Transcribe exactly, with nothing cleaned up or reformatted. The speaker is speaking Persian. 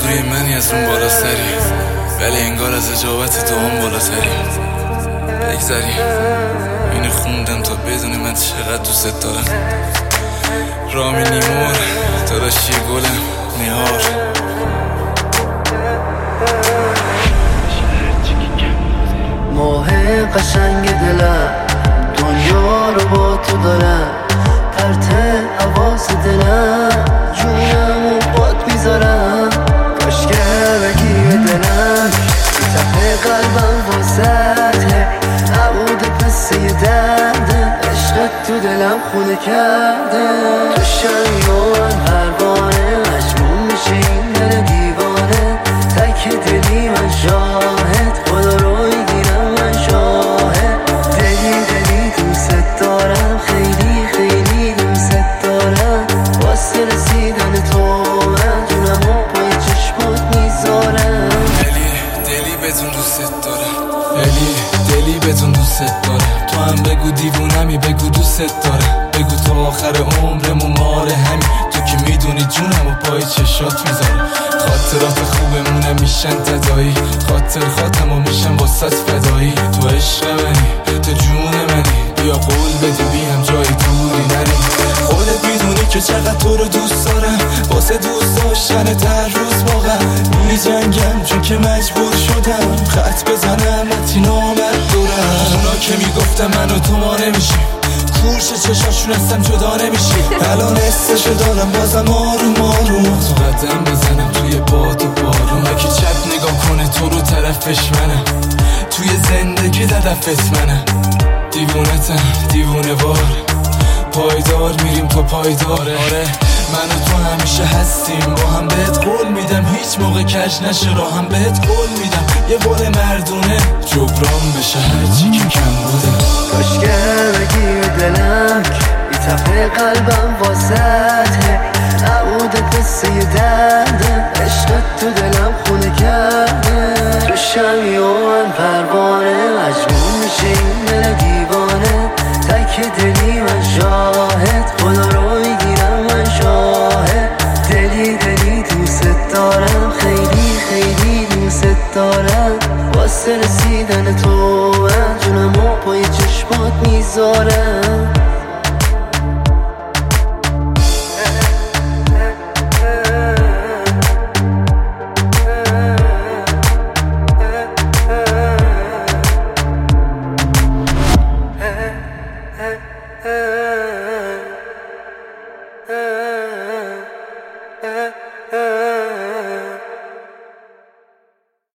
آرزوی منی از اون بالا سری، ولی انگار از اجابت تو هم بالاتری. بگذری اینو خوندم تا بدونی من چقدر دوست دارم. رامی نیمور داداشی گلم نیهار. ماه قشنگ دلم دنیا رو با تو دارم، پرت حواس دلم جونم و باد میذارم. کاشگر بگی دلم تپه قلبم واسطه، عبود پسه درده عشقت تو دلم خونه کرده. تو شمیان پروانه مجموع میشه این دل دیوانه، تک دلی من شاهد خدا رو میگیرم من شاهد. دلی دلی دوست دارم خیلی خیلی دوست دارم، واسه رسیدن تو من جونم و پای چشمات میذارم. دلی دلی بهتون دوست دارم، دلی دلی بهتون دوست دارم. تو هم بگو دیوونمی بگو دوست دارم، بگو تا آخر عمرمون مال همین. تو که میدونی جونم و پای چشات میذارم. خاطرات خوبمونه میشن تدایی، خاطر خاتمو میشن واسط فدایی. تو عشق منی تو جون منی، بیا قول بدی بیم جای دوری نری. خودت میدونی که چقدر تو رو دوست دارم، واسه دوست داشتن هر روز واقعا میجنگم، چون که مجبور شدم خط بزنم وقتی نامت دورم. اونا که میگفتم من و تو ما نمیشیم، کورش چشاشون هستم جدا نمیشیم. الان حسشو دارم بازم آروم آروم تو قدم بزنم توی باد و بارون. اگه چپ نگاه کنه تو رو طرفش منم، توی زندگی هدفت منم. دیوونتم دیوونه وار پایدار میریم تا پایداره. آره من و تو همیشه هستیم با هم، بهت قول میدم هیچ موقع کش نشه راهم. بهت قول میدم یه بار مردونه جبران بشه هرچی که کم بوده. کاشگر بگی دلم بی تپه قلبم واسطه، عبود قصه درده عشقت تو دلم خونه کرده. تو شمیان پروانه مجموع میشه این دل دیوانه، تک دلی من شاهد خدا رو میگیرم من شاهد. دلی دلی دوست دارم خیلی خیلی دوست دارم، واسه رسیدن تو من جونم و پای چشمات میذارم. Uh, uh, uh, uh.